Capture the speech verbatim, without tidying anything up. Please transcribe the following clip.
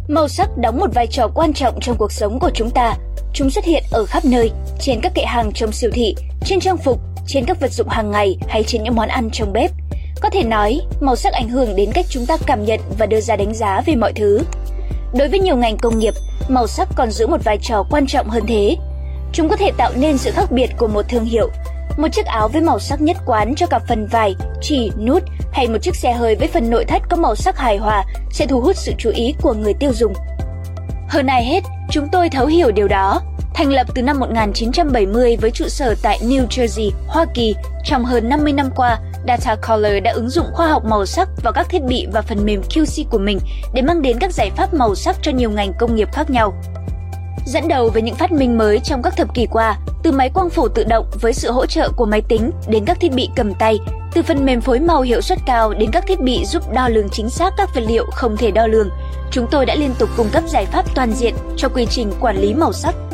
Màu sắc đóng một vai trò quan trọng trong cuộc sống của chúng ta. Chúng xuất hiện ở khắp nơi, trên các kệ hàng trong siêu thị, trên trang phục, trên các vật dụng hàng ngày hay trên những món ăn trong bếp. Có thể nói, màu sắc ảnh hưởng đến cách chúng ta cảm nhận và đưa ra đánh giá về mọi thứ. Đối với nhiều ngành công nghiệp, màu sắc còn giữ một vai trò quan trọng hơn thế. Chúng có thể tạo nên sự khác biệt của một thương hiệu. Một chiếc áo với màu sắc nhất quán cho cả phần vải, chỉ, nút hay một chiếc xe hơi với phần nội thất có màu sắc hài hòa sẽ thu hút sự chú ý của người tiêu dùng. Hơn ai hết, chúng tôi thấu hiểu điều đó. Thành lập từ năm một nghìn chín trăm bảy mươi với trụ sở tại New Jersey, Hoa Kỳ, trong hơn năm mươi năm qua, Data Color đã ứng dụng khoa học màu sắc vào các thiết bị và phần mềm Q C của mình để mang đến các giải pháp màu sắc cho nhiều ngành công nghiệp khác nhau. Dẫn đầu với những phát minh mới trong các thập kỷ qua, từ máy quang phổ tự động với sự hỗ trợ của máy tính đến các thiết bị cầm tay, từ phần mềm phối màu hiệu suất cao đến các thiết bị giúp đo lường chính xác các vật liệu không thể đo lường, chúng tôi đã liên tục cung cấp giải pháp toàn diện cho quy trình quản lý màu sắc.